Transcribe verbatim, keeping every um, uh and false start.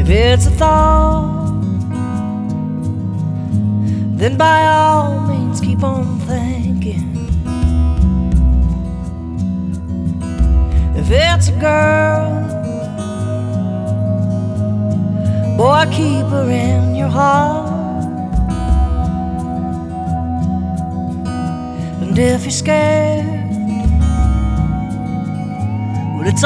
If it's a thought, then by all means keep on thinking. If it's a girl, boy, keep her in your heart. And if you're scared,